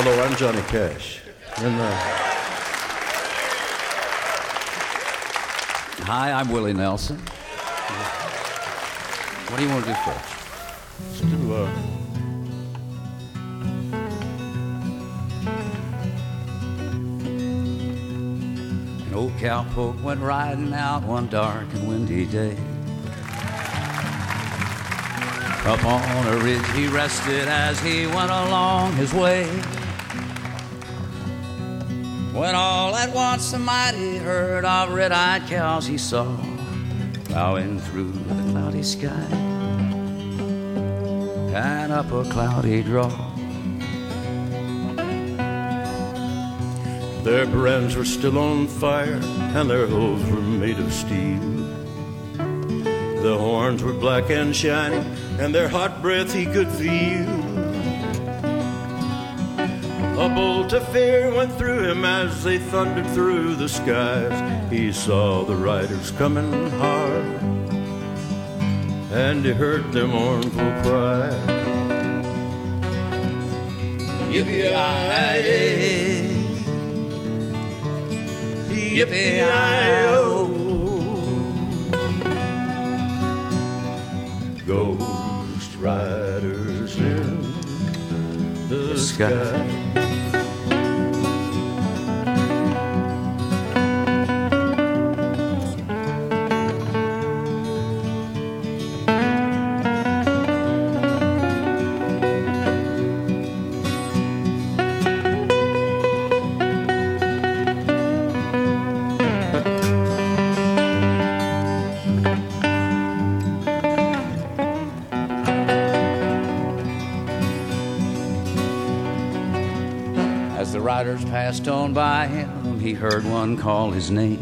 Hello, I'm Johnny Cash. And, Hi, I'm Willie Nelson. What do you want to do first? let's do, An old cowpoke went riding out one dark and windy day. Up on a ridge he rested as he went along his way. When all at once a mighty herd of red-eyed cows he saw plowing through the cloudy sky and up a cloudy draw. their brands were still on fire, and their hooves were made of steel. The horns were black and shiny, and their hot breath he could feel. A bolt of fear went through him as they thundered through the skies. He saw the riders coming hard, and he heard their mournful cry. Yippee-yi-yi, yippee-yi-yo. Ghost riders in the sky. As the riders passed on by him, he heard one call his name.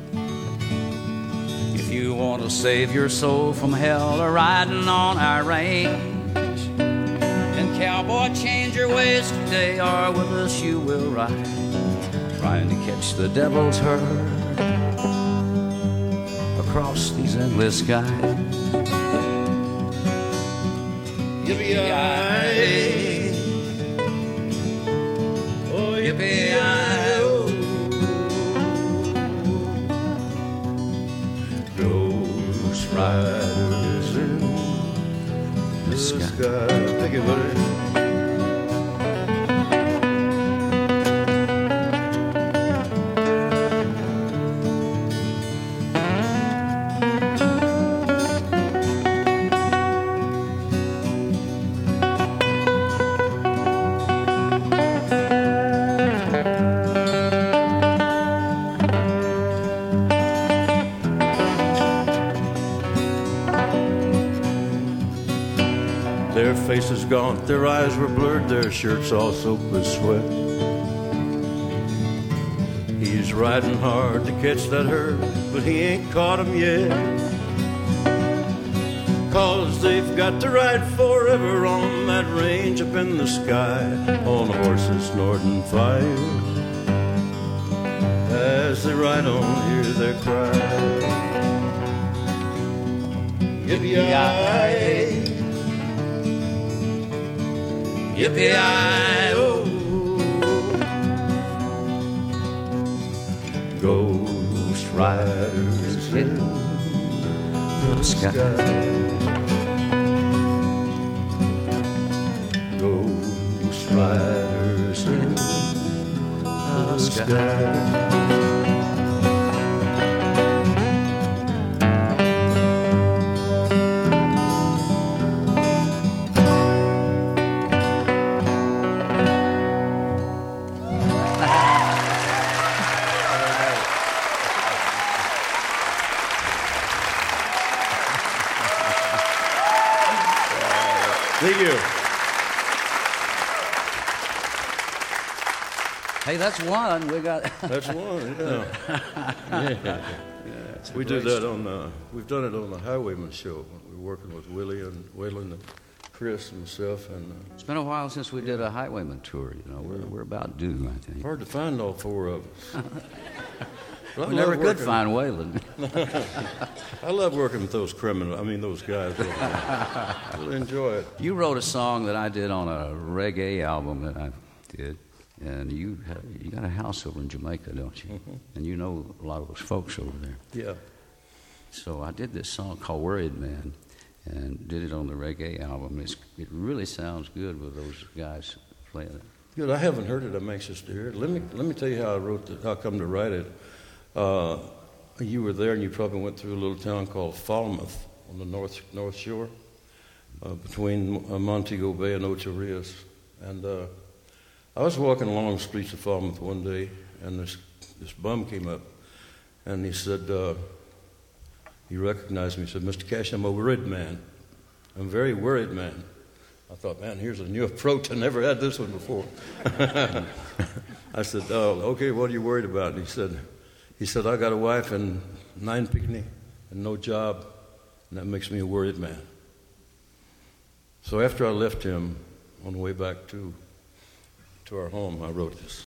If you want to save your soul from hell, or riding on our range, then cowboy, change your ways today, or with us you will ride, trying to catch the devil's herd across these endless skies. Yippee-yi-yi, yippee-yi-yo. Ghost riders in the sky. Thank you, buddy. Their faces gaunt, their eyes were blurred, their shirts all soaked with sweat. He's riding hard to catch that herd, but he ain't caught 'em yet. 'Cause they've got to ride forever on that range up in the sky, on horses snorting fire. As they ride on, hear their cry. Yippee-yi-yi, yippee-yi-yo. Ghost riders in the sky. Ghost riders in the sky. Thank you. Hey, that's one. We got. That's one, yeah. Yeah. We do that on, we've done it on the Highwayman show. We're working with Willie and Waylon and Chris and myself. And It's been a while since we did a Highwayman tour. You know, we're about due, I think. hard to find all four of us. But I We never love could working- find Waylon. I love working with those those guys. Really enjoy it. You wrote a song that I did on a reggae album that I did. And you got a house over in Jamaica, don't you? Mm-hmm. And you know a lot of those folks over there. Yeah. So I did this song called Worried Man and did it on the reggae album. It really sounds good with those guys playing it. Good. I haven't heard it. I'm anxious to hear it. Let me tell you how I wrote it, how I come to write it. You were there, and you probably went through a little town called Falmouth on the north shore, between Montego Bay and Ocho Rios. And I was walking along the streets of Falmouth one day, and this bum came up, and he said, he recognized me. He said, "Mr. Cash, I'm a worried man. I'm a very worried man." I thought, man, here's a new approach. I never had this one before. I said, "Oh, okay, what are you worried about?" And he said, "I got a wife and 9 picnic and no job, and that makes me a worried man." So after I left him on the way back to our home, I wrote this.